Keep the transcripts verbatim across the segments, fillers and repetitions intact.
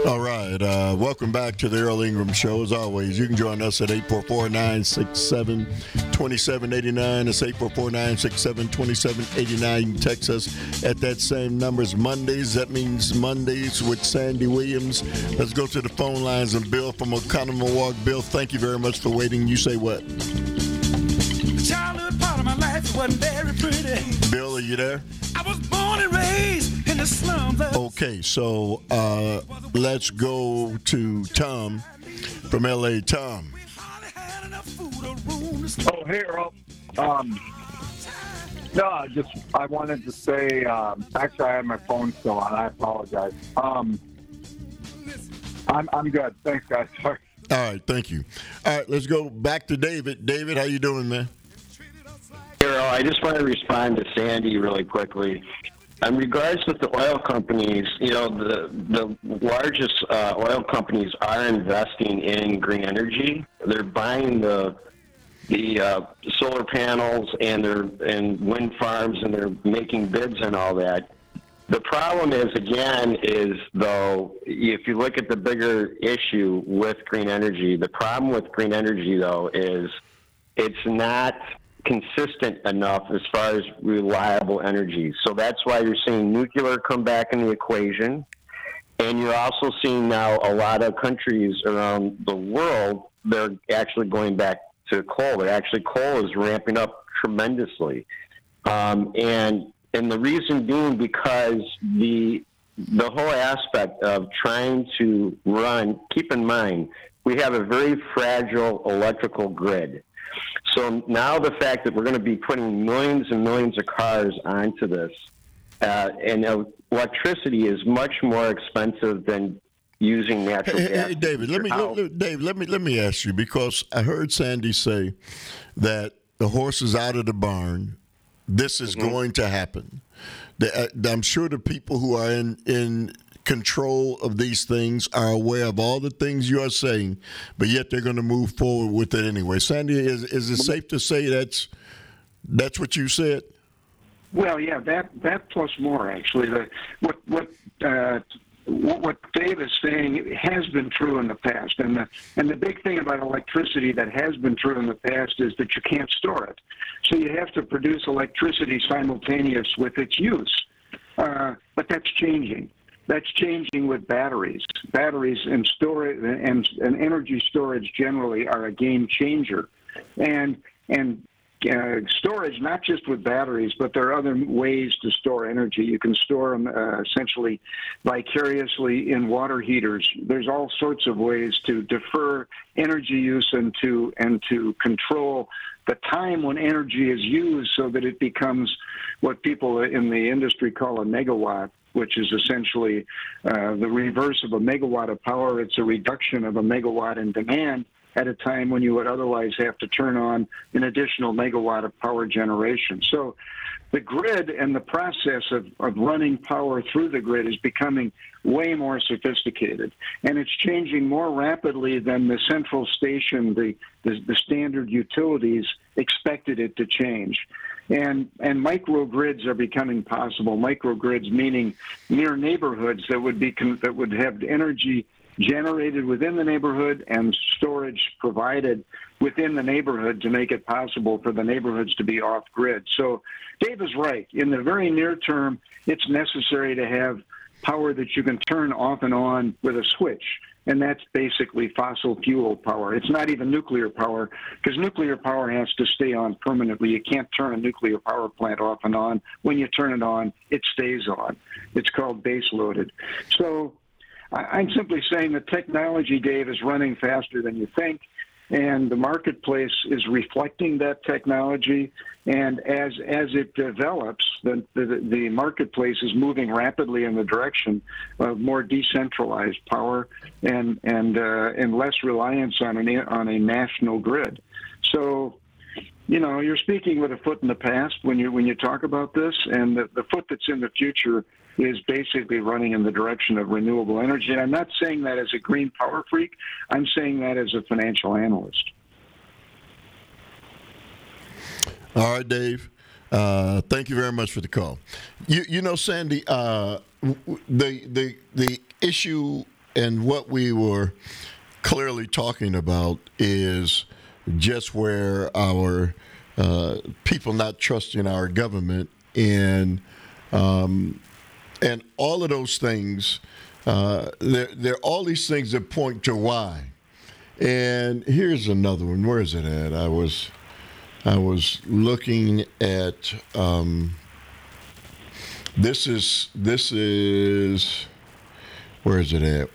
All right. Uh, welcome back to the Earl Ingram Show. As always, you can join us at eight four four, nine six seven, two seven eight nine. It's eight four four, nine six seven, two seven eight nine. You can text us at that same number as Mondays. That means Mondays with Sandy Williams. Let's go to the phone lines. And Bill from O'Connor, Milwaukee. Bill, thank you very much for waiting. You say what? The childhood part of my life wasn't very pretty. Bill, are you there? I was born and raised in the slums. Okay, so uh, let's go to Tom from L A. Tom. Oh, hey, Earl. Um, no, I just I wanted to say. Um, actually, I had my phone still on. I apologize. Um, I'm I'm good. Thanks, guys. Sorry. All right, thank you. All right, let's go back to David. David, how you doing, man? Earl, I just want to respond to Sandy really quickly. In regards with the oil companies, you know, the the largest uh, oil companies are investing in green energy. They're buying the the uh, solar panels and their and wind farms, and they're making bids and all that. The problem is, again, is though, if you look at the bigger issue with green energy, the problem with green energy, though, is it's not consistent enough as far as reliable energy. So that's why you're seeing nuclear come back in the equation. And you're also seeing now a lot of countries around the world, they're actually going back to coal. They're actually, coal is ramping up tremendously. Um, and and the reason being because the the whole aspect of trying to run, keep in mind, we have a very fragile electrical grid. So now the fact that we're going to be putting millions and millions of cars onto this, uh, and uh, electricity is much more expensive than using natural hey, gas. Hey, David, let me, let, Dave, let me let me ask you, because I heard Sandy say that the horse is out of the barn. This is mm-hmm. going to happen. The, uh, I'm sure the people who are in in control of these things are aware of all the things you are saying, but yet they're going to move forward with it anyway. Sandy, is is it safe to say that's that's what you said? Well, yeah, that that plus more actually. The, what what uh, what what Dave is saying has been true in the past, and the and the big thing about electricity that has been true in the past is that you can't store it, so you have to produce electricity simultaneous with its use. Uh, but that's changing. That's changing with batteries. Batteries and storage and, and energy storage generally are a game changer, and and uh, storage not just with batteries, but there are other ways to store energy. You can store them uh, essentially vicariously in water heaters. There's all sorts of ways to defer energy use and to and to control the time when energy is used so that it becomes what people in the industry call a megawatt, which is essentially uh, the reverse of a megawatt of power. It's a reduction of a megawatt in demand at a time when you would otherwise have to turn on an additional megawatt of power generation. So the grid and the process of, of running power through the grid is becoming way more sophisticated, and it's changing more rapidly than the central station, the, the, the standard utilities expected it to change. And and microgrids are becoming possible. Microgrids meaning near neighborhoods that would be that would have energy generated within the neighborhood and storage provided within the neighborhood to make it possible for the neighborhoods to be off grid. So Dave is right. In the very near term, it's necessary to have power that you can turn off and on with a switch. And that's basically fossil fuel power. It's not even nuclear power, because nuclear power has to stay on permanently. You can't turn a nuclear power plant off and on. When you turn it on, it stays on. It's called base loaded. So I'm simply saying that technology, Dave, is running faster than you think, and the marketplace is reflecting that technology. And as as it develops, the, the, the marketplace is moving rapidly in the direction of more decentralized power and and uh, and less reliance on an on a national grid. So, you know, you're speaking with a foot in the past when you when you talk about this, and the, the foot that's in the future is basically running in the direction of renewable energy. And I'm not saying that as a green power freak. I'm saying that as a financial analyst. All right, Dave. Uh, thank you very much for the call. You, you know, Sandy, uh, the the the issue and what we were clearly talking about is just where our uh, people not trusting our government, and um, and all of those things. Uh, there, there are all these things that point to why. And here's another one. Where is it at? I was, I was looking at. Um, this is this is. Where is it at?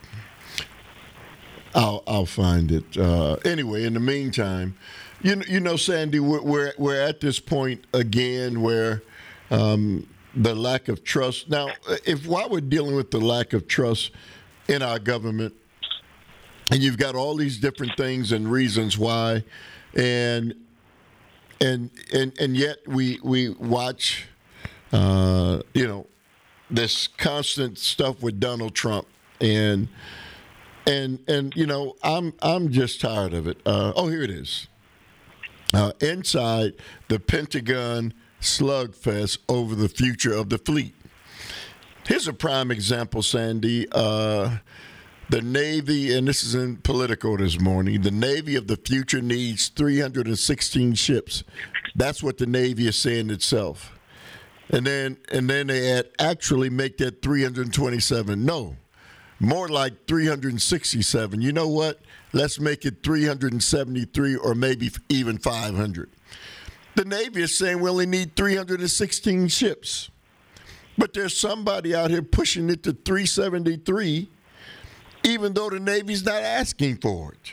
I'll I'll find it. Uh, anyway, in the meantime, you know, you know, Sandy, we're we're, we're at this point again where. Um, The lack of trust. Now, if while we're dealing with the lack of trust in our government, and you've got all these different things and reasons why, and and and and yet we we watch, uh, you know, this constant stuff with Donald Trump, and and and you know, I'm I'm just tired of it. Uh, oh, here it is. Uh, inside the Pentagon slugfest over the future of the fleet. Here's a prime example, Sandy. Uh, the Navy, and this is in Politico this morning, the Navy of the future needs three hundred sixteen ships. That's what the Navy is saying itself. And then and then they add, actually make that three hundred twenty-seven. No, more like three hundred sixty-seven. You know what? Let's make it three hundred seventy-three or maybe even five hundred. The Navy is saying we only need three hundred sixteen ships. But there's somebody out here pushing it to three seventy-three, even though the Navy's not asking for it.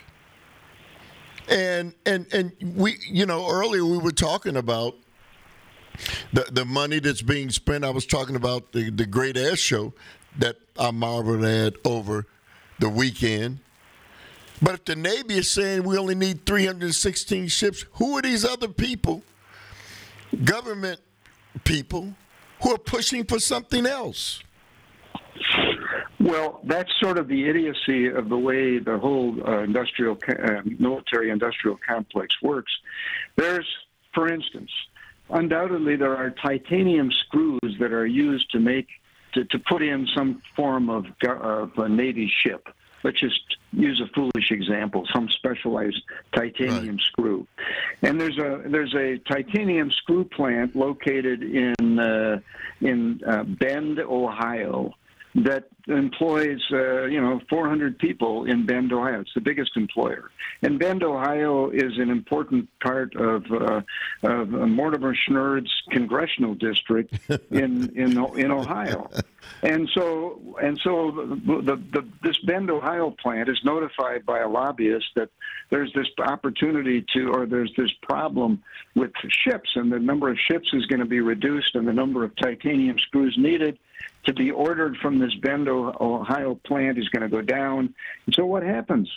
And and and we, you know, earlier we were talking about the the money that's being spent. I was talking about the, the Great Air Show that I marveled at over the weekend. But if the Navy is saying we only need three hundred sixteen ships, who are these other people, government people, who are pushing for something else? Well, that's sort of the idiocy of the way the whole uh, industrial, uh, military-industrial complex works. There's, for instance, undoubtedly there are titanium screws that are used to make to, to put in some form of, of a Navy ship. Let's just use a foolish example, some specialized titanium right. screw. And there's a there's a titanium screw plant located in uh, in uh, Bend, Ohio, that employs, uh, you know, four hundred people in Bend, Ohio. It's the biggest employer. And Bend, Ohio is an important part of, uh, of Mortimer Schnurd's congressional district in, in, in Ohio. And so, and so the, the, the, this Bend, Ohio plant is notified by a lobbyist that there's this opportunity to, or there's this problem with ships, and the number of ships is going to be reduced, and the number of titanium screws needed to be ordered from this Bend, Ohio plant is going to go down. And so what happens?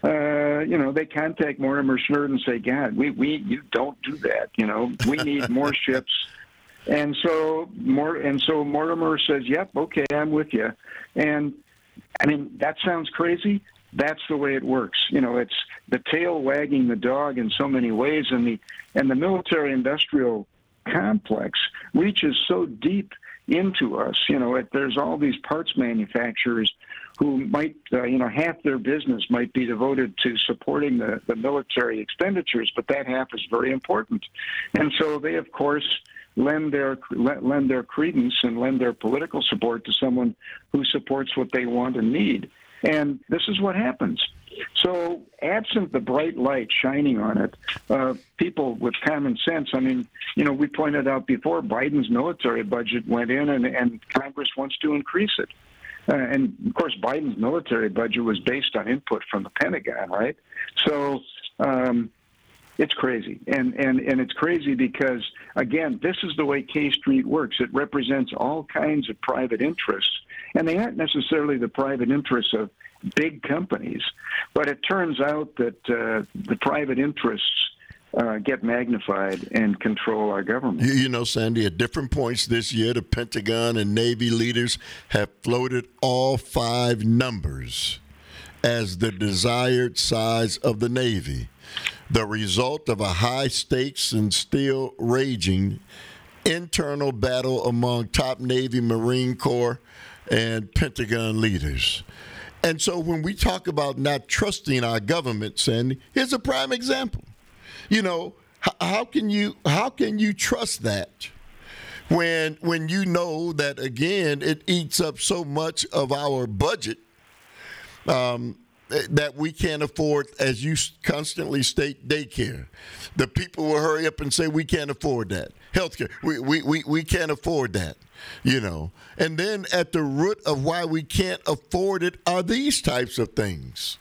Uh, you know, they contact Mortimer Schnurd and say, God, we, we, you don't do that. You know, we need more ships. And so more, and so Mortimer says, yep, okay, I'm with you. And I mean, that sounds crazy. That's the way it works. You know, it's the tail wagging the dog in so many ways. And the, and the military industrial complex reaches so deep into us. You know, it, there's all these parts manufacturers who might, uh, you know, half their business might be devoted to supporting the, the military expenditures, but that half is very important. And so they, of course, lend their lend their credence and lend their political support to someone who supports what they want and need. And this is what happens. So absent the bright light shining on it, uh, people with common sense, I mean, you know, we pointed out before, Biden's military budget went in and, and Congress wants to increase it. Uh, and, of course, Biden's military budget was based on input from the Pentagon, right? So um, it's crazy. And, and, and it's crazy because, again, this is the way K Street works. It represents all kinds of private interests, and they aren't necessarily the private interests of big companies, but it turns out that uh, the private interests uh, get magnified and control our government. You, you know, Sandy, at different points this year, the Pentagon and Navy leaders have floated all five numbers as the desired size of the Navy, the result of a high stakes and still raging internal battle among top Navy, Marine Corps, and Pentagon leaders. And so when we talk about not trusting our government, Sandy, here's a prime example. You know, how, how can you how can you trust that when when you know that, again, it eats up so much of our budget um, that we can't afford, as you constantly state, daycare. The people will hurry up and say we can't afford that. Healthcare, we we we, we can't afford that. You know, and then at the root of why we can't afford it are these types of things.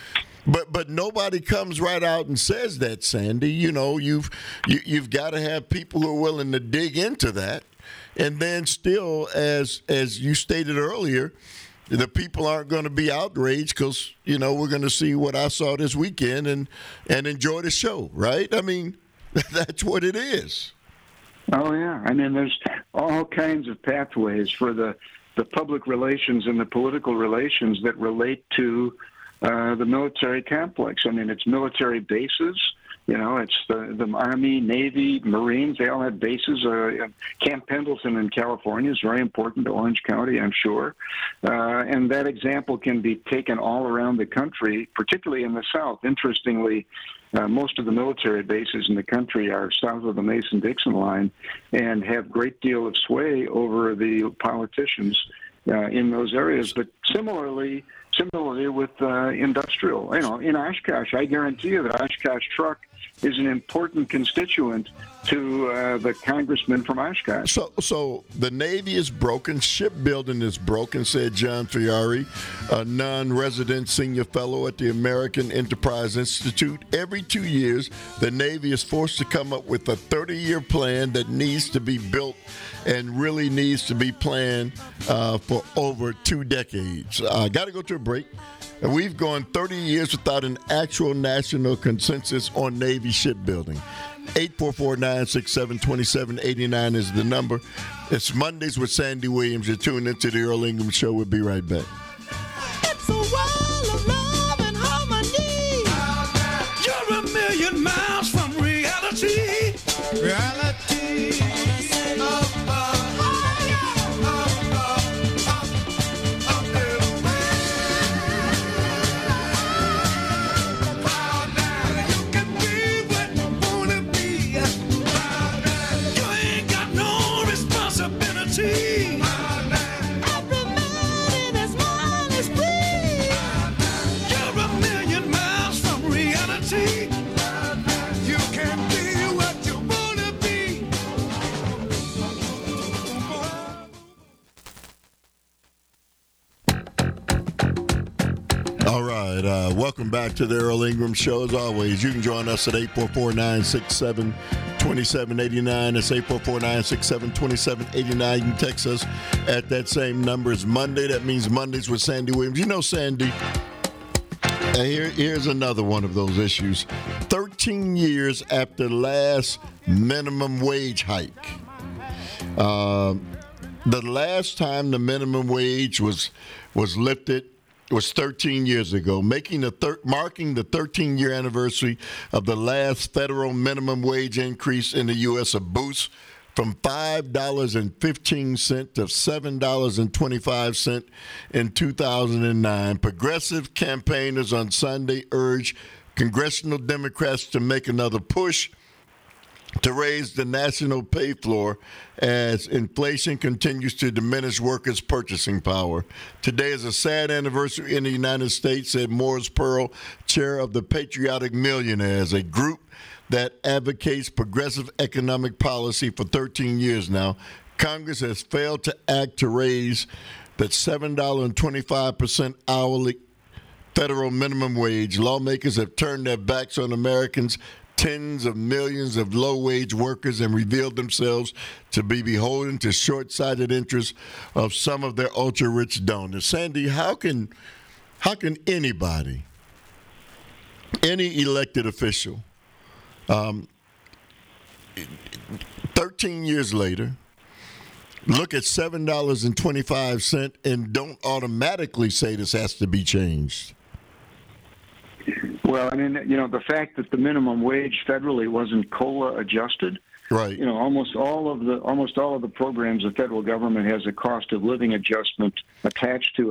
But but nobody comes right out and says that, Sandy. You know, you've you, you've got to have people who are willing to dig into that, and then still, as as you stated earlier, the people aren't going to be outraged because, you know, we're going to see what I saw this weekend and and enjoy the show, right? I mean, that's what it is. Oh, yeah. I mean, there's all kinds of pathways for the, the public relations and the political relations that relate to uh, the military complex. I mean, it's military bases. You know, it's the, the Army, Navy, Marines. They all have bases. Uh, Camp Pendleton in California is very important to Orange County, I'm sure. Uh, and that example can be taken all around the country, particularly in the South. Interestingly, Uh, most of the military bases in the country are south of the Mason-Dixon line and have a great deal of sway over the politicians uh, in those areas. But similarly, similarly with uh, industrial, you know, in Oshkosh, I guarantee you that Oshkosh Truck is an important constituent to uh, the congressman from Oshkosh. So, so the Navy is broken, shipbuilding is broken, said John Fiore, a non-resident senior fellow at the American Enterprise Institute. Every two years, the Navy is forced to come up with a thirty-year plan that needs to be built and really needs to be planned uh, for over two decades. I uh, got to go to a break. And we've gone thirty years without an actual national consensus on Navy shipbuilding. eight four four, nine six seven, two seven eight nine is the number. It's Mondays with Sandy Williams. You're tuned into the Earl Ingram Show. We'll be right back. It's a world of love and harmony. You're a million miles from reality. Reality. All right, uh, welcome back to the Earl Ingram Show. As always, you can join us at eight four four, nine six seven, two seven eight nine. It's eight four four, nine six seven, two seven eight nine. You can text us at that same number. It's Monday. That means Mondays with Sandy Williams. You know, Sandy, uh, here, here's another one of those issues. thirteen years after the last minimum wage hike. Uh, the last time the minimum wage was was lifted was thirteen years ago, making the thir- marking the thirteen-year anniversary of the last federal minimum wage increase in the U S, a boost from five dollars and fifteen cents to seven dollars and twenty-five cents in two thousand nine. Progressive campaigners on Sunday urged congressional Democrats to make another push to raise the national pay floor as inflation continues to diminish workers' purchasing power. Today is a sad anniversary in the United States, said Morris Pearl, chair of the Patriotic Millionaires, a group that advocates progressive economic policy for thirteen years now. Congress has failed to act to raise the seven dollars and twenty-five cents hourly federal minimum wage. Lawmakers have turned their backs on Americans, tens of millions of low-wage workers, and revealed themselves to be beholden to short-sighted interests of some of their ultra-rich donors. Sandy, how can how can anybody, any elected official, um, thirteen years later, look at seven dollars and twenty-five cents and don't automatically say this has to be changed? Well, I mean, you know, the fact that the minimum wage federally wasn't COLA adjusted, right? You know, almost all of the almost all of the programs the federal government has a cost of living adjustment attached to it.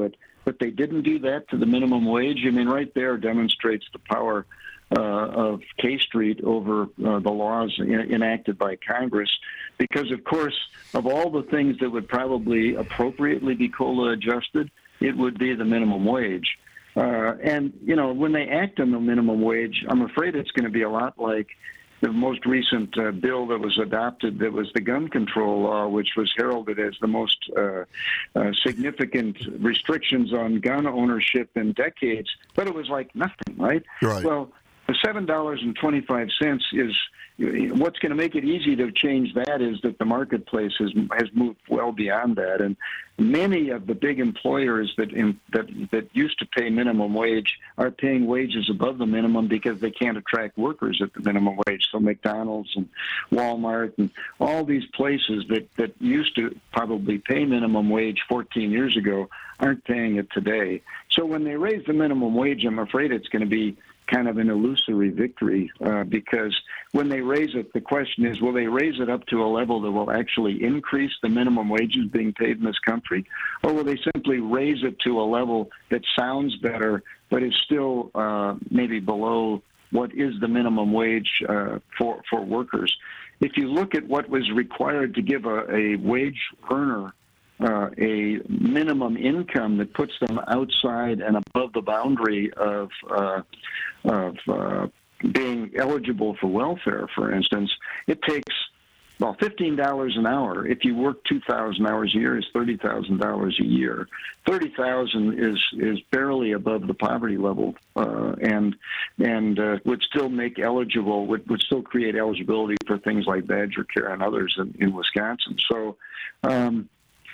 but they didn't do that to the minimum wage. I mean, right there demonstrates the power uh, of K Street over uh, the laws in, enacted by Congress. Because, of course, of all the things that would probably appropriately be COLA adjusted, it would be the minimum wage. Uh, and, you know, when they act on the minimum wage, I'm afraid it's going to be a lot like the most recent uh, bill that was adopted, that was the gun control law, which was heralded as the most uh, uh, significant restrictions on gun ownership in decades, but it was like nothing, right? Right. Well, the seven dollars and twenty-five cents is what's going to make it easy to change that is that the marketplace has has moved well beyond that, and many of the big employers that in, that that used to pay minimum wage are paying wages above the minimum because they can't attract workers at the minimum wage. So McDonald's and Walmart and all these places that that used to probably pay minimum wage fourteen years ago aren't paying it today. So when they raise the minimum wage, I'm afraid it's going to be kind of an illusory victory uh, because when they raise it, the question is, will they raise it up to a level that will actually increase the minimum wages being paid in this country, or will they simply raise it to a level that sounds better but is still uh, maybe below what is the minimum wage uh, for, for workers? If you look at what was required to give a, a wage earner Uh, a minimum income that puts them outside and above the boundary of uh, of uh, being eligible for welfare, for instance, it takes, well, fifteen dollars an hour. If you work two thousand hours a year, is thirty thousand dollars a year. thirty thousand is is barely above the poverty level, uh, and and uh, would still make eligible, would, would still create eligibility for things like Badger Care and others in, in Wisconsin. So. Um,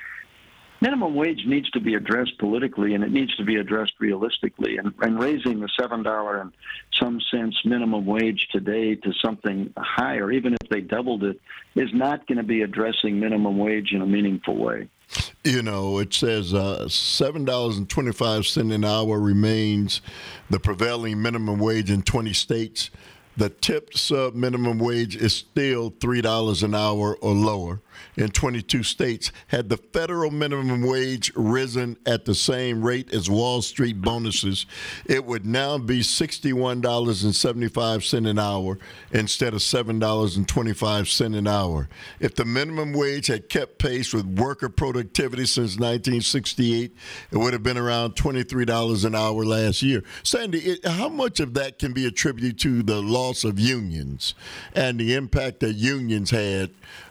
Minimum wage needs to be addressed politically, and it needs to be addressed realistically. And, and raising the seven dollars and some cents minimum wage today to something higher, even if they doubled it, is not going to be addressing minimum wage in a meaningful way. You know, it says uh, seven dollars and twenty-five cents an hour remains the prevailing minimum wage in twenty states. The tipped sub-minimum wage is still three dollars an hour or lower in twenty-two states. Had the federal minimum wage risen at the same rate as Wall Street bonuses, it would now be sixty-one dollars and seventy-five cents an hour instead of seven dollars and twenty-five cents an hour. If the minimum wage had kept pace with worker productivity since nineteen sixty-eight, it would have been around twenty-three dollars an hour last year. Sandy, it, how much of that can be attributed to the law of unions and the impact that unions had,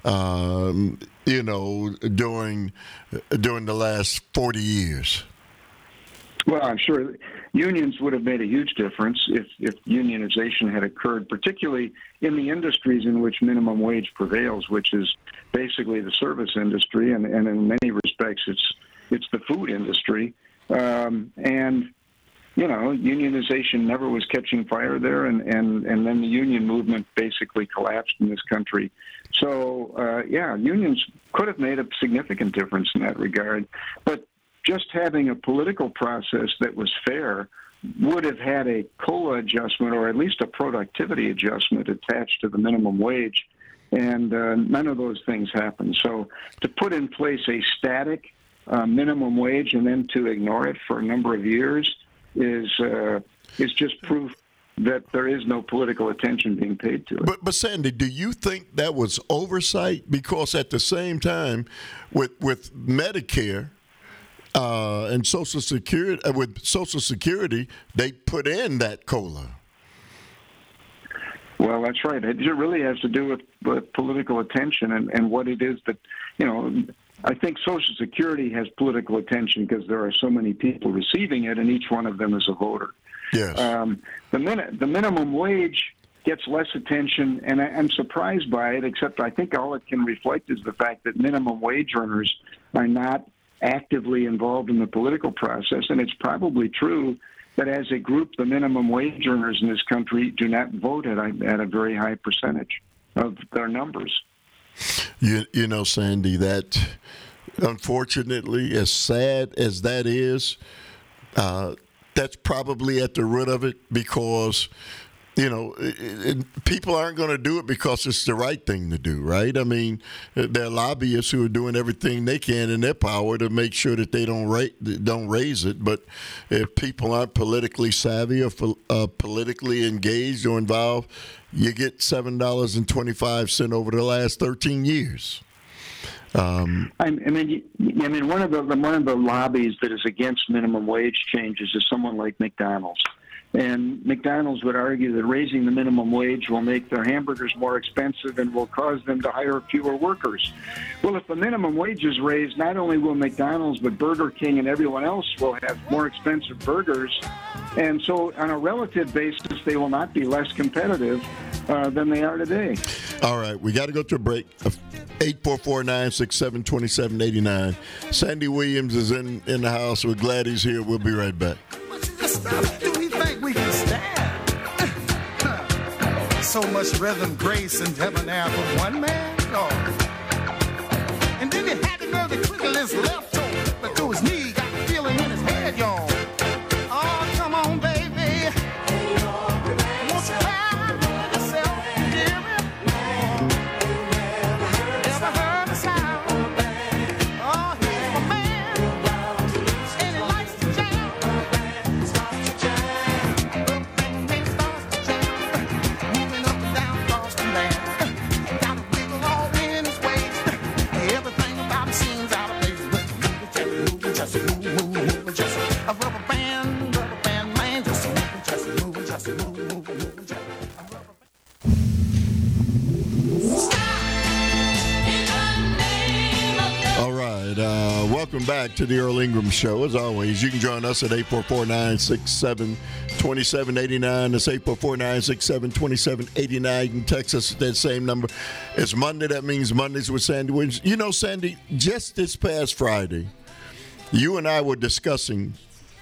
um, you know, during during the last forty years? Well, I'm sure unions would have made a huge difference if, if unionization had occurred, particularly in the industries in which minimum wage prevails, which is basically the service industry, and, and in many respects, it's it's the food industry, um, and. You know, unionization never was catching fire there, and, and, and then the union movement basically collapsed in this country. So, uh, yeah, unions could have made a significant difference in that regard. But just having a political process that was fair would have had a COLA adjustment, or at least a productivity adjustment attached to the minimum wage, and uh, none of those things happened. So to put in place a static uh, minimum wage and then to ignore it for a number of years is uh, is just proof that there is no political attention being paid to it. But, but Sandy, do you think that was oversight? Because at the same time, with with Medicare uh, and Social Security, uh, with Social Security, they put in that COLA. Well, that's right. It really has to do with, with political attention and, and what it is that, you know, I think Social Security has political attention because there are so many people receiving it, and each one of them is a voter. Yes. Um, the, min- the minimum wage gets less attention, and I- I'm surprised by it, except I think all it can reflect is the fact that minimum wage earners are not actively involved in the political process, and it's probably true that as a group, the minimum wage earners in this country do not vote at a, at a very high percentage of their numbers. You, you know, Sandy, that unfortunately, as sad as that is, uh, that's probably at the root of it, because you know, it, it, people aren't going to do it because it's the right thing to do, right? I mean, there are lobbyists who are doing everything they can in their power to make sure that they don't ra- don't raise it. But if people aren't politically savvy or uh, politically engaged or involved, you get seven dollars and twenty-five cents over the last thirteen years. Um, I, I mean, I mean, one of the one of the lobbies that is against minimum wage changes is someone like McDonald's. And McDonald's would argue that raising the minimum wage will make their hamburgers more expensive and will cause them to hire fewer workers. Well, if the minimum wage is raised, not only will McDonald's, but Burger King and everyone else will have more expensive burgers. And so on a relative basis, they will not be less competitive uh, than they are today. All right, we got to go to a break. eight four four, nine six seven, two seven eight nine. Sandy Williams is in, in the house. We're glad he's here. We'll be right back. So much rhythm, grace, and debonair from one man, Lord. And then he had to know the twinkle his left toe, but to his knee, got the feeling in his head, y'all. Oh, come on, baby. Won't you cry yourself, hear it? Never heard a sound. Oh, he's my man, and he likes to jam. Starts to jam. Little thing, thing starts to jam. Moving up and down Boston land. Got a wiggle all in his waist. Everything about him seems out of place. But moving, just moving, just moving, moving, just a rubber band, rubber band man. Just moving, just moving, just moving, moving, moving, just a rubber band. All right, uh, welcome back to the Earl Ingram Show. As always, you can join us at eight four four, nine six seven, two seven eight nine. That's eight four four, nine six seven, two seven eight nine. You can text us at that same number. It's Monday. That means Mondays with Sandy Williams. You know, Sandy, just this past Friday, you and I were discussing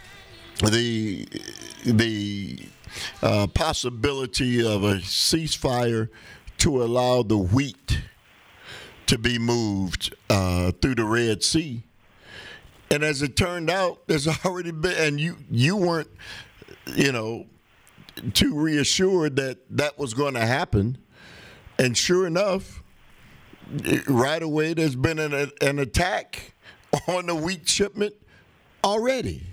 the the uh, possibility of a ceasefire to allow the wheat to be moved uh, through the Red Sea. And as it turned out, there's already been, and you you weren't, you know, too reassured that that was going to happen. And sure enough, it, right away, there's been an, an attack on the wheat shipment already.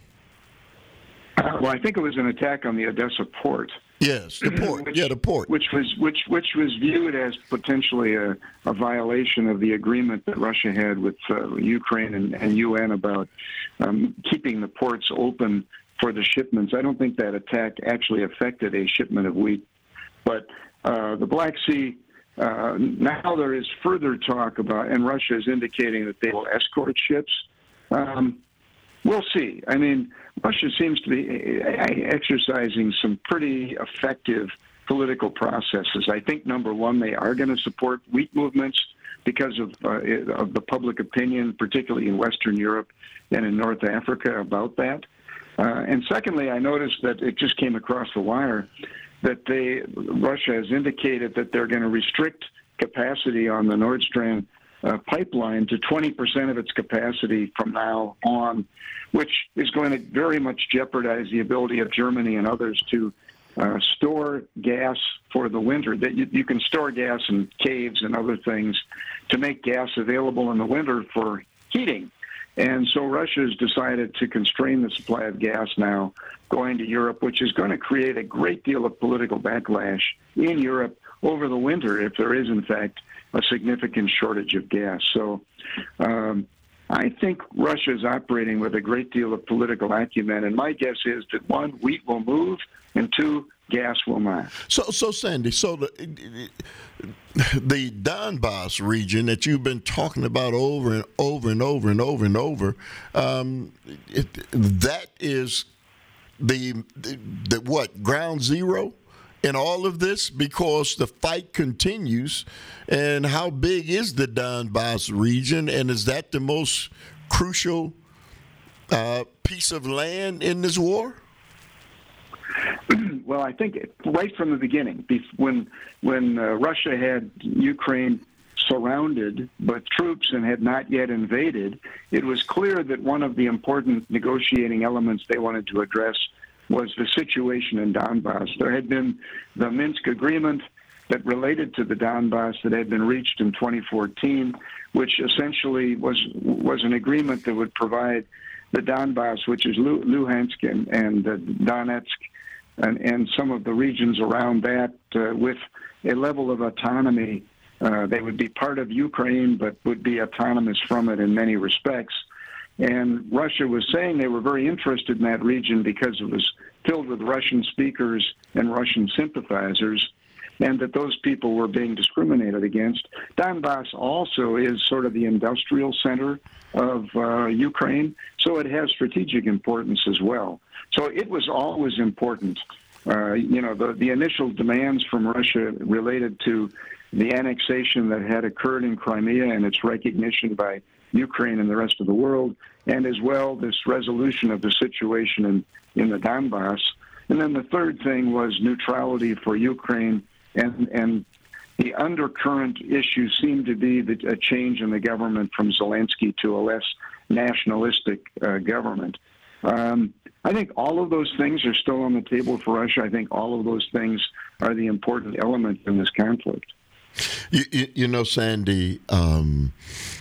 Uh, well, I think it was an attack on the Odessa port. Yes, the port. which, yeah, the port. Which was which which was viewed as potentially a, a violation of the agreement that Russia had with uh, Ukraine and, and U N about um, keeping the ports open for the shipments. I don't think that attack actually affected a shipment of wheat, but uh, the Black Sea. Uh, now there is further talk about, and Russia is indicating that they will escort ships. Um, we'll see. I mean, Russia seems to be exercising some pretty effective political processes. I think, number one, they are going to support wheat movements because of, uh, of the public opinion, particularly in Western Europe and in North Africa, about that. Uh, and secondly, I noticed that it just came across the wire that they Russia has indicated that they're going to restrict capacity on the Nord Stream uh, pipeline to twenty percent of its capacity from now on, which is going to very much jeopardize the ability of Germany and others to uh, store gas for the winter. That you, you can store gas in caves and other things to make gas available in the winter for heating. And so Russia has decided to constrain the supply of gas now going to Europe, which is going to create a great deal of political backlash in Europe over the winter if there is, in fact, a significant shortage of gas. So um, I think Russia is operating with a great deal of political acumen, and my guess is that, one, wheat will move, and two, gas will not. So, so Sandy, so the the Donbass region that you've been talking about over and over and over and over and over, um, it, that is the, the the what ground zero in all of this, because the fight continues. And how big is the Donbass region, and is that the most crucial uh, piece of land in this war? Well, I think right from the beginning, when when uh, Russia had Ukraine surrounded with troops and had not yet invaded, it was clear that one of the important negotiating elements they wanted to address was the situation in Donbass. There had been the Minsk agreement that related to the Donbass that had been reached in twenty fourteen, which essentially was was an agreement that would provide the Donbass, which is Lu- Luhansk and, and uh, Donetsk, and, and some of the regions around that, uh, with a level of autonomy. Uh, they would be part of Ukraine, but would be autonomous from it in many respects. And Russia was saying they were very interested in that region because it was filled with Russian speakers and Russian sympathizers, and that those people were being discriminated against. Donbass also is sort of the industrial center of uh, Ukraine, so it has strategic importance as well. So it was always important. Uh, you know, the, the initial demands from Russia related to the annexation that had occurred in Crimea and its recognition by Ukraine and the rest of the world, and as well this resolution of the situation in, in the Donbass. And then the third thing was neutrality for Ukraine. And, and the undercurrent issue seemed to be the, a change in the government from Zelensky to a less nationalistic uh, government. Um, I think all of those things are still on the table for Russia. I think all of those things are the important elements in this conflict. You, you, you know, Sandy, um,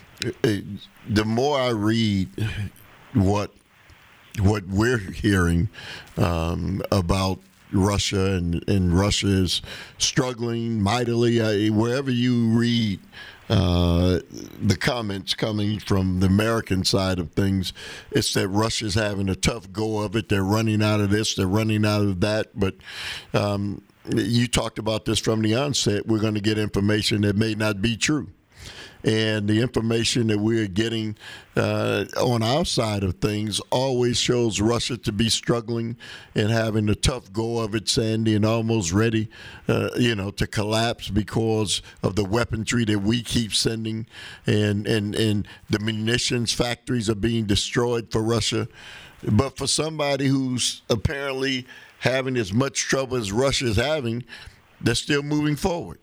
the more I read what what we're hearing um, about Russia and, and Russia is struggling mightily. I, wherever you read uh, the comments coming from the American side of things, it's that Russia's having a tough go of it. They're running out of this, they're running out of that. But um, you talked about this from the onset. We're going to get information that may not be true. And the information that we're getting uh, on our side of things always shows Russia to be struggling and having a tough go of it, Sandy, and almost ready, uh, you know, to collapse because of the weaponry that we keep sending, and, and, and the munitions factories are being destroyed for Russia. But for somebody who's apparently having as much trouble as Russia is having, they're still moving forward.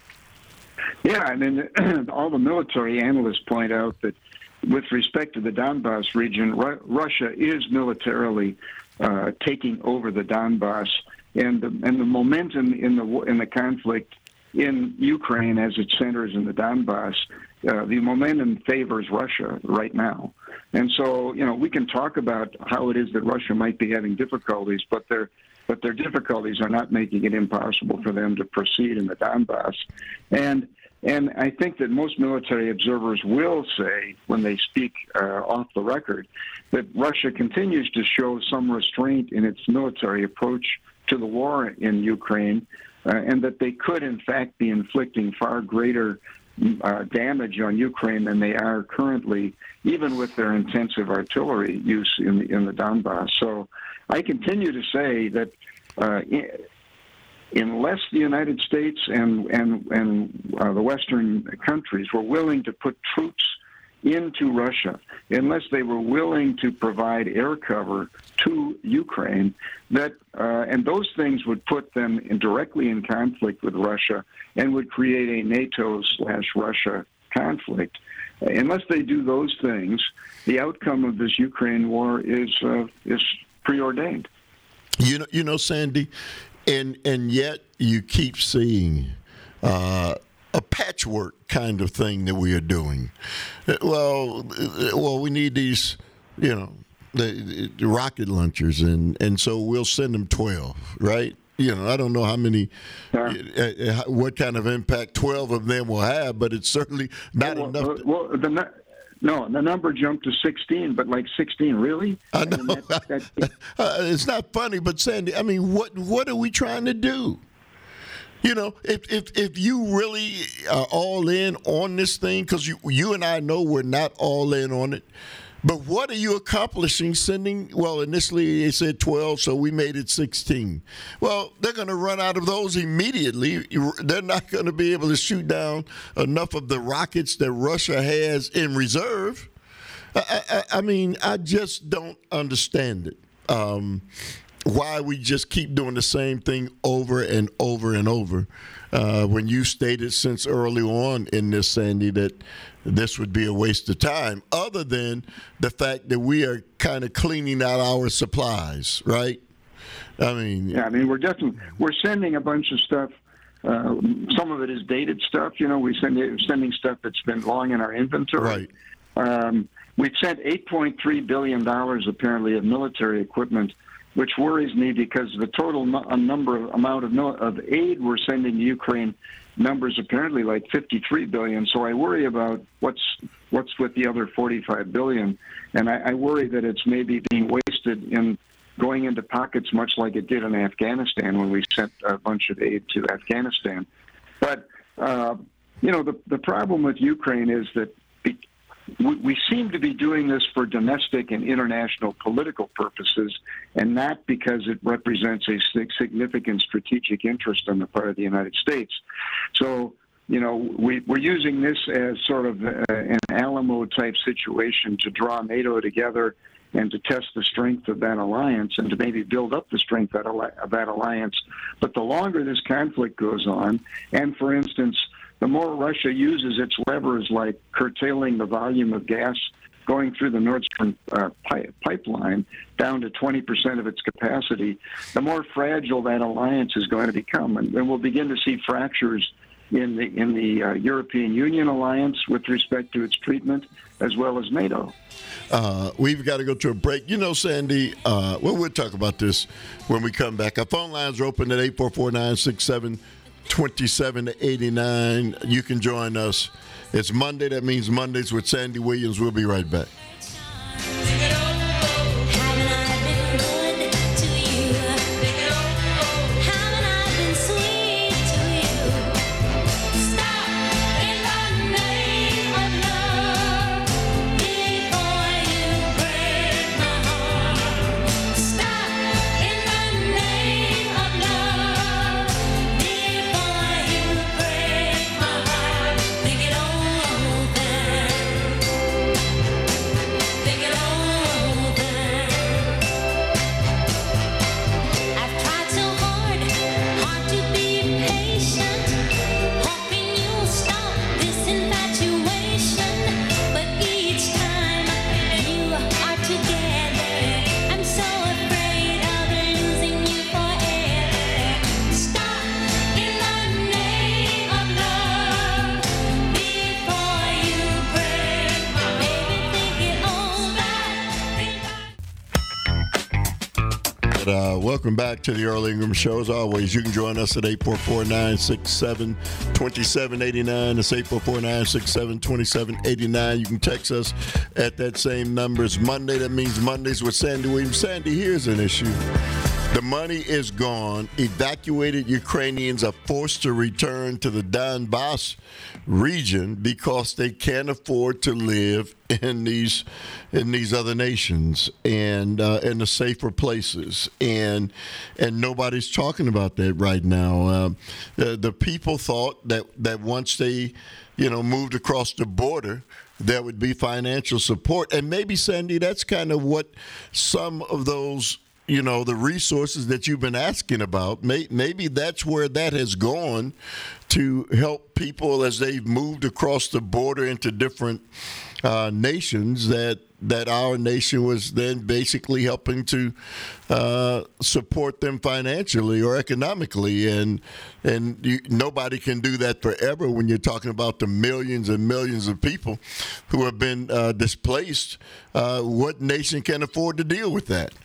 Yeah, and then all the military analysts point out that with respect to the Donbass region, Ru- Russia is militarily uh, taking over the Donbass, and the, and the momentum in the in the conflict in Ukraine as it centers in the Donbass, uh, the momentum favors Russia right now. And so, you know, we can talk about how it is that Russia might be having difficulties, but their but their difficulties are not making it impossible for them to proceed in the Donbass. And And I think that most military observers will say, when they speak uh, off the record, that Russia continues to show some restraint in its military approach to the war in Ukraine, uh, and that they could, in fact, be inflicting far greater uh, damage on Ukraine than they are currently, even with their intensive artillery use in the, in the Donbass. So I continue to say that uh, unless the United States and and and uh, the Western countries were willing to put troops into Russia, unless they were willing to provide air cover to Ukraine, that uh, and those things would put them in, directly in conflict with Russia and would create a NATO slash Russia conflict. Uh, unless they do those things, the outcome of this Ukraine war is uh, is preordained. You know, you know, Sandy. And and yet you keep seeing uh, a patchwork kind of thing that we are doing. Well, well, we need these, you know, the, the rocket launchers, and, and so we'll send them twelve, right? You know, I don't know how many, uh, what kind of impact twelve of them will have, but it's certainly not well, enough. To, well, the No, the number jumped to sixteen, but like sixteen, really? I know. I mean, that, that, uh, it's not funny, but Sandy, I mean, what what are we trying to do? You know, if if, if you really are all in on this thing, because you, you and I know we're not all in on it, but what are you accomplishing sending, well, initially they said twelve, so we made it sixteen. Well, they're going to run out of those immediately. They're not going to be able to shoot down enough of the rockets that Russia has in reserve. I, I, I mean, I just don't understand it. Um, why we just keep doing the same thing over and over and over. Uh, when you stated since early on in this, Sandy, that this would be a waste of time, other than the fact that we are kind of cleaning out our supplies, right? I mean, Yeah, I mean, we're definitely we're sending a bunch of stuff. Uh, some of it is dated stuff. You know, we send sending stuff that's been long in our inventory. right. Um, we've sent eight point three billion dollars apparently of military equipment, which worries me because the total nu- a number of amount of mil- of aid we're sending to Ukraine numbers apparently like fifty-three billion. So I worry about what's what's with the other forty-five billion, and I, I worry that it's maybe being wasted in going into pockets much like it did in Afghanistan when we sent a bunch of aid to Afghanistan. But uh, you know, the the problem with Ukraine is that be, we, we seem to be doing this for domestic and international political purposes, and not because it represents a significant strategic interest on the part of the United States. So, you know, we, we're using this as sort of a, an Alamo-type situation to draw NATO together and to test the strength of that alliance and to maybe build up the strength of that alliance. But the longer this conflict goes on, and for instance, the more Russia uses its levers like curtailing the volume of gas going through the Nord Stream uh, pipe, pipeline down to twenty percent of its capacity, the more fragile that alliance is going to become. And, and we'll begin to see fractures in the in the uh, European Union alliance with respect to its treatment, as well as NATO. Uh, we've got to go to a break. You know, Sandy, uh, well, we'll talk about this when we come back. Our phone lines are open at eight four four, nine six seven, two seven eight nine. You can join us. It's Monday. That means Mondays with Sandy Williams. We'll be right back. Uh, welcome back to the Earl Ingram Show. As always, you can join us at eight four four, nine six seven, two seven eight nine. That's eight four four, nine six seven, two seven eight nine. You can text us at that same number. It's Monday. That means Mondays with Sandy Williams. Sandy, here's an issue. The money is gone. Evacuated Ukrainians are forced to return to the Donbass region because they can't afford to live in these in these other nations and uh, in the safer places. And and nobody's talking about that right now. Uh, the, the people thought that, that once they, you know, moved across the border, there would be financial support. And maybe, Sandy, that's kind of what some of those, you know, the resources that you've been asking about, may, maybe that's where that has gone to help people as they've moved across the border into different uh, nations, that that our nation was then basically helping to uh, support them financially or economically. And and you, nobody can do that forever when you're talking about the millions and millions of people who have been uh, displaced. Uh, what nation can afford to deal with that?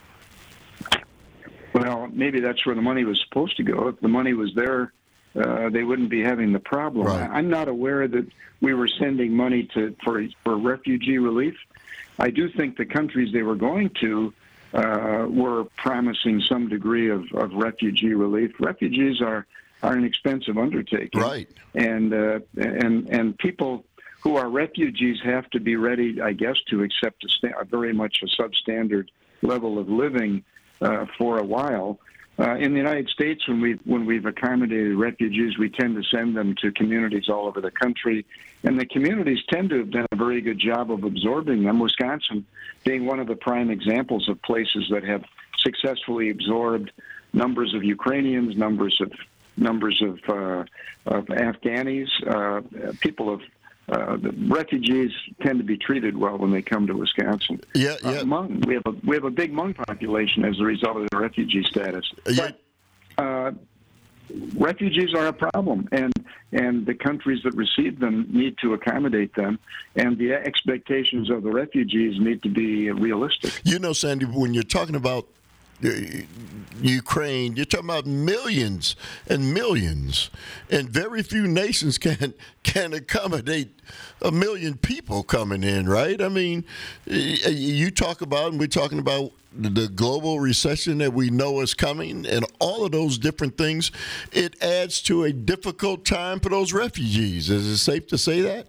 Well, maybe that's where the money was supposed to go. If the money was there, uh, they wouldn't be having the problem. Right. I'm not aware that we were sending money to for, for refugee relief. I do think the countries they were going to uh, were promising some degree of, of refugee relief. Refugees are, are an expensive undertaking. Right. And, uh, and, and people who are refugees have to be ready, I guess, to accept a, sta- a very much a substandard level of living Uh, for a while. Uh, in the United States, when we've, when we've accommodated refugees, we tend to send them to communities all over the country, and the communities tend to have done a very good job of absorbing them, Wisconsin being one of the prime examples of places that have successfully absorbed numbers of Ukrainians, numbers of numbers of, uh, of Afghanis, uh, people of uh, the refugees tend to be treated well when they come to Wisconsin. Yeah, yeah. Uh, Hmong, we have a we have a big Hmong population as a result of the refugee status. Yeah. But, uh, refugees are a problem, and and the countries that receive them need to accommodate them, and the expectations of the refugees need to be realistic. You know, Sandy, when you're talking about uh, Ukraine, you're talking about millions and millions, and very few nations can can accommodate a million people coming in, right? I mean, y- you talk about, and we're talking about the global recession that we know is coming, and all of those different things. It adds to a difficult time for those refugees. Is it safe to say that?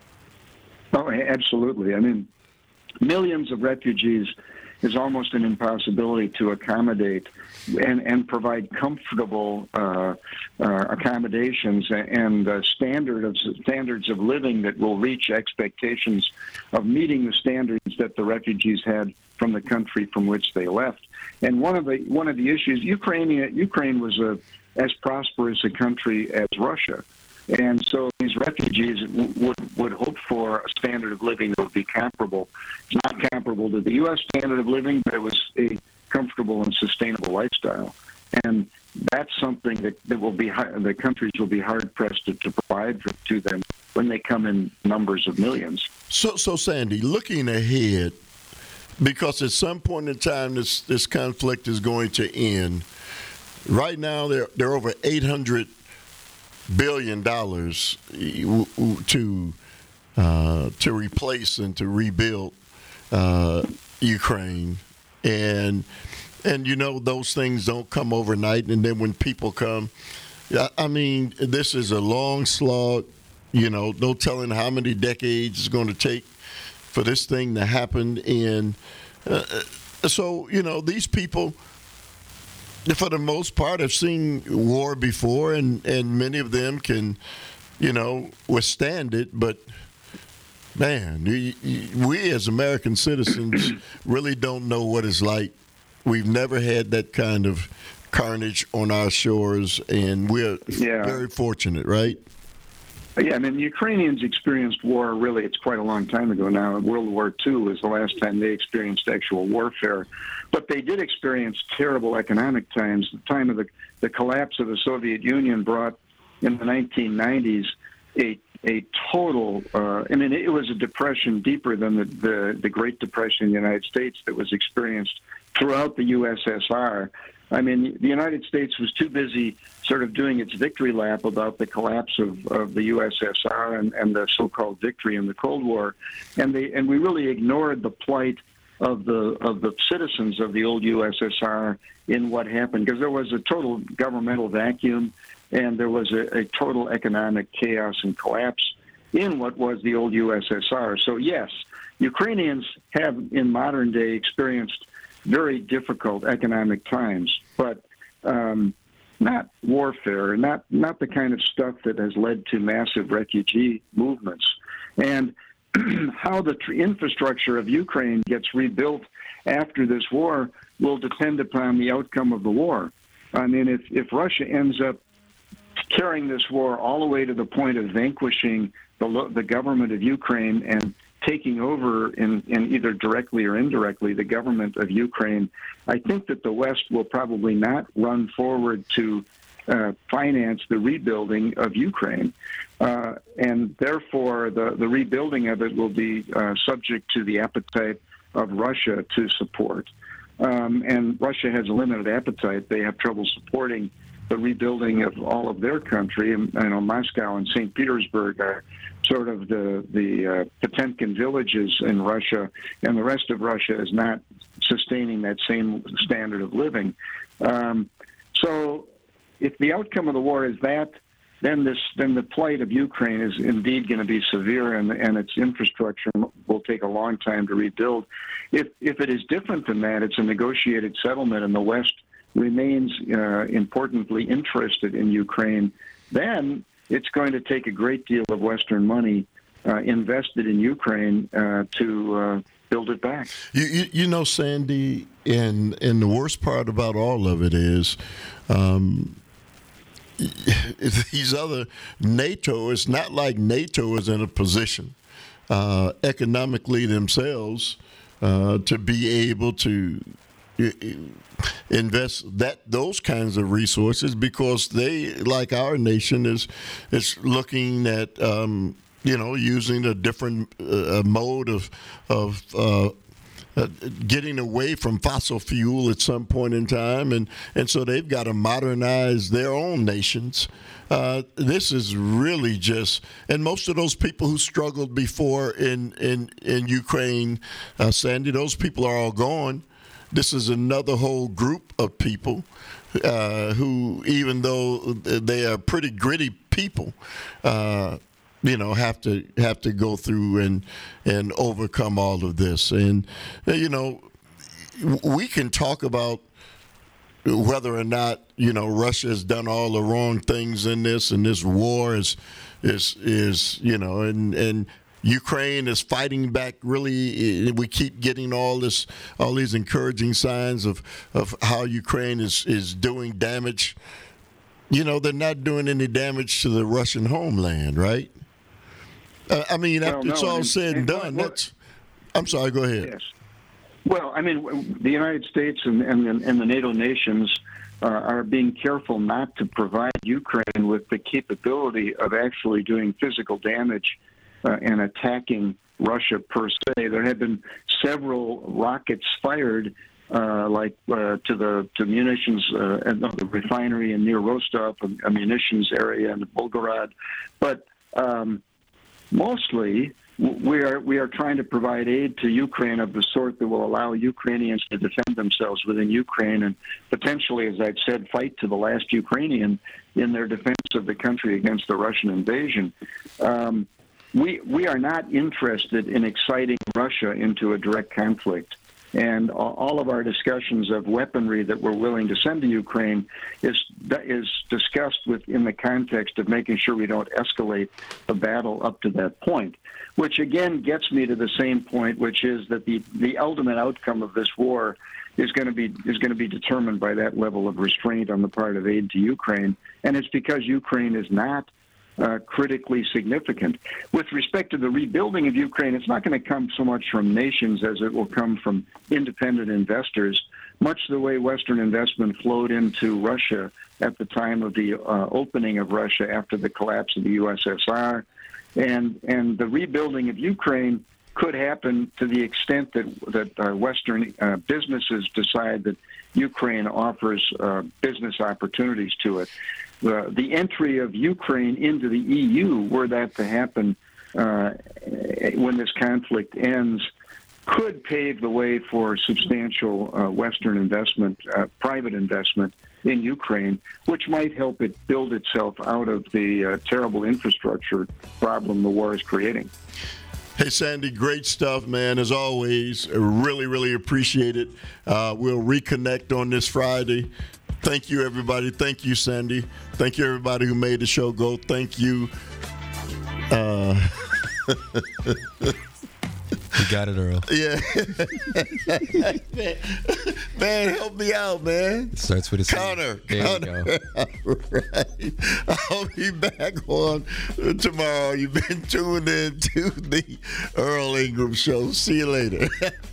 Oh, absolutely. I mean, millions of refugees is almost an impossibility to accommodate and, and provide comfortable uh, uh, accommodations and uh, standard of, standards of living that will reach expectations of meeting the standards that the refugees had from the country from which they left. And one of the one of the issues, Ukraine Ukraine was a, as prosperous a country as Russia. And so these refugees w- would would hope for a standard of living that would be comparable. It's not comparable to the U S standard of living, but it was a comfortable and sustainable lifestyle. And that's something that, that will be the countries will be hard pressed to, to provide for, to them when they come in numbers of millions. So, so Sandy, looking ahead, because at some point in time this this conflict is going to end. Right now, they're they're over eight hundred billion dollars to uh, to replace and to rebuild uh, Ukraine, and and you know those things don't come overnight. And then when people come, I mean, this is a long slog. You know, no telling how many decades it's going to take for this thing to happen. And uh, so, you know, these people, for the most part, have seen war before, and, and many of them can, you know, withstand it. But, man, we, we as American citizens really don't know what it's like. We've never had that kind of carnage on our shores, and we're Yeah. very fortunate, right? Yeah, I mean, the Ukrainians experienced war, really, it's quite a long time ago now. World War Two was the last time they experienced actual warfare. But they did experience terrible economic times. The time of the, the collapse of the Soviet Union brought, in the nineteen nineties, a a total, uh, I mean, it was a depression deeper than the, the, the Great Depression in the United States that was experienced throughout the U S S R. I mean, the United States was too busy sort of doing its victory lap about the collapse of, of the U S S R and, and the so-called victory in the Cold War, and they and we really ignored the plight of the of the citizens of the old U S S R in what happened, because there was a total governmental vacuum and there was a, a total economic chaos and collapse in what was the old U S S R. So yes, Ukrainians have in modern day experienced very difficult economic times, but um, not warfare, not not the kind of stuff that has led to massive refugee movements. And how the tr- infrastructure of Ukraine gets rebuilt after this war will depend upon the outcome of the war. I mean, if, if Russia ends up carrying this war all the way to the point of vanquishing the, lo- the government of Ukraine and taking over in, in either directly or indirectly the government of Ukraine, I think that the West will probably not run forward to uh, finance the rebuilding of Ukraine. Uh, and therefore, the, the rebuilding of it will be uh, subject to the appetite of Russia to support. Um, and Russia has a limited appetite. They have trouble supporting the rebuilding of all of their country. And, you know, Moscow and Saint Petersburg are sort of the the uh, Potemkin villages in Russia, and the rest of Russia is not sustaining that same standard of living. Um, so, if the outcome of the war is that, then this then the plight of Ukraine is indeed going to be severe, and and its infrastructure will take a long time to rebuild. If if it is different than that, it's a negotiated settlement, and the West remains uh, importantly interested in Ukraine, then it's going to take a great deal of Western money uh, invested in Ukraine uh, to uh, build it back. You, you, you know, Sandy, and and the worst part about all of it is, um, these other NATO, it's not like NATO is in a position uh, economically themselves uh, to be able to invest that those kinds of resources, because they, like our nation, is is looking at um, you know using a different uh, mode of of uh, uh, getting away from fossil fuel at some point in time, and and so they've got to modernize their own nations. Uh, this is really just, and most of those people who struggled before in in in Ukraine, uh, Sandy, those people are all gone. This is another whole group of people uh, who, even though they are pretty gritty people, uh, you know, have to have to go through and and overcome all of this. And you know, we can talk about whether or not you know Russia has done all the wrong things in this, and this war is is is you know, and and. Ukraine is fighting back. Really, we keep getting all this, all these encouraging signs of, of how Ukraine is, is doing damage. You know, they're not doing any damage to the Russian homeland, right? Uh, I mean, Well, after no, it's all and- said and and what- done, what- that's. I'm sorry. Go ahead. Yes. Well, I mean, the United States and, and, and the NATO nations uh, are being careful not to provide Ukraine with the capability of actually doing physical damage uh, and attacking Russia per se. There have been several rockets fired, uh, like uh, to the to munitions uh, at the refinery in near Rostov, a munitions area in Volgograd, but um, mostly we are we are trying to provide aid to Ukraine of the sort that will allow Ukrainians to defend themselves within Ukraine and potentially, as I've said, fight to the last Ukrainian in their defense of the country against the Russian invasion. Um, we we are not interested in exciting Russia into a direct conflict. And all of our discussions of weaponry that we're willing to send to Ukraine is is discussed within the context of making sure we don't escalate the battle up to that point, which again gets me to the same point, which is that the, the ultimate outcome of this war is going to be is going to be determined by that level of restraint on the part of aid to Ukraine, and it's because Ukraine is not Uh, critically significant. With respect to the rebuilding of Ukraine, it's not going to come so much from nations as it will come from independent investors, much the way Western investment flowed into Russia at the time of the uh, opening of Russia after the collapse of the U S S R. And, and the rebuilding of Ukraine could happen to the extent that, that uh, Western uh, businesses decide that Ukraine offers uh, business opportunities to it. The, the entry of Ukraine into the E U, were that to happen uh, when this conflict ends, could pave the way for substantial uh, Western investment, uh, private investment in Ukraine, which might help it build itself out of the uh, terrible infrastructure problem the war is creating. Hey, Sandy, great stuff, man, as always. Really, really appreciate it. Uh, we'll reconnect on this Friday. Thank you, everybody. Thank you, Sandy. Thank you, everybody who made the show go. Thank you. Uh, You got it, Earl. yeah. man, man, help me out, man. It starts with a C. Connor. There Connor. you go. Right. I'll be back on tomorrow. You've been tuned in to the Earl Ingram Show. See you later.